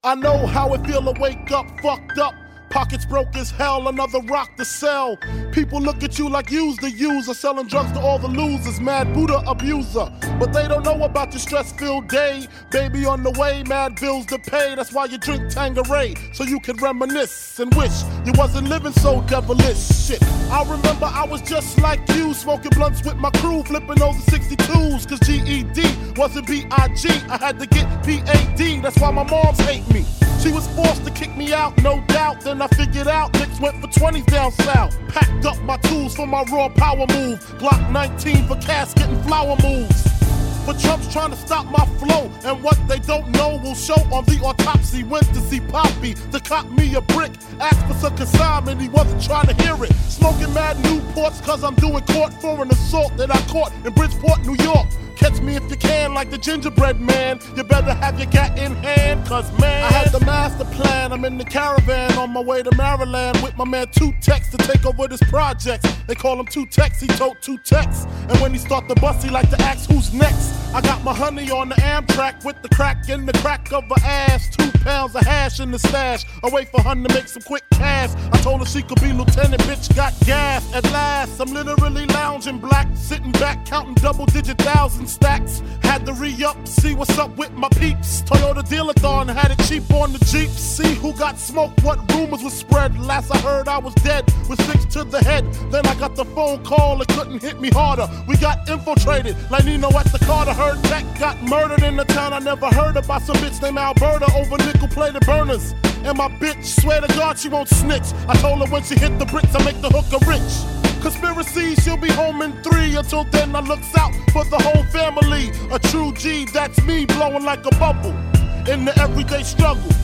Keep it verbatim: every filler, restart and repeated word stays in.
I know how it feel to wake up fucked up. Pockets broke as hell, another rock to sell. People look at you like you's the user, selling drugs to all the losers, mad Buddha abuser. But they don't know about your stress-filled day. Baby on the way, mad bills to pay. That's why you drink Tanqueray, so you can reminisce and wish you wasn't living so devilish. Shit, I remember I was just like you, smoking blunts with my crew, flipping those sixty-twos, cause G E D wasn't B I G. I had to get P A D, that's why my moms hate me. She was forced to kick me out, no doubt. Then I figured out Nicks went for twenties down south. Packed up my tools for my raw power move. Glock nineteen for casket and flower moves. But Trump's trying to stop my flow, and what they don't know will show on the autopsy. Went to see Poppy to cop me a brick. Asked for some consignment, he wasn't trying to hear it. Smoking mad Newports cause I'm doing court for an assault that I caught in Bridgeport, New York. Catch me if you can, like the gingerbread man. You better have your gat in hand, cause man, I had the master plan. I'm in the caravan on my way to Maryland with my man Two Tex to take over this project. They call him Two Tex, he told Two Tex. And when he start the bus, he like to ask who's next. I got my honey on the Amtrak with the crack in the crack of her ass. Two pounds of hash in the stash. I wait for her to make some quick cash. I told her she could be lieutenant, bitch got gas. At last, I'm literally lounging black, sitting back, counting double digit thousand stacks. Had to re-up, see what's up with my peeps. Toyota Dealathon had it cheap on the Jeep. See who got smoked, what rumors was spread. Last I heard I was dead, with six to the head. Then I got the phone call, it couldn't hit me harder. We got infiltrated, like Nino at the Carter. Heard Jack got murdered in the town I never heard about. Some bitch named Alberta over nickel-plated burners. And my bitch, swear to God she won't snitch. I told her when she hit the bricks I make the hooker rich. Conspiracy, she'll be home in three. Until then I looks out for the whole family. A true G, that's me blowing like a bubble in the everyday struggle.